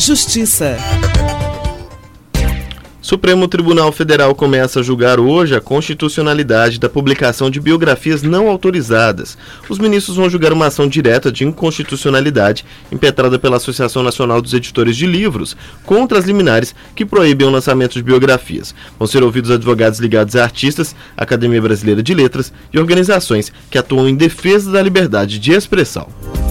Justiça. Supremo Tribunal Federal começa a julgar hoje a constitucionalidade da publicação de biografias não autorizadas. Os ministros vão julgar uma ação direta de inconstitucionalidade impetrada pela Associação Nacional dos Editores de Livros contra as liminares que proíbem o lançamento de biografias. Vão ser ouvidos advogados ligados a artistas, Academia Brasileira de Letras e organizações que atuam em defesa da liberdade de expressão.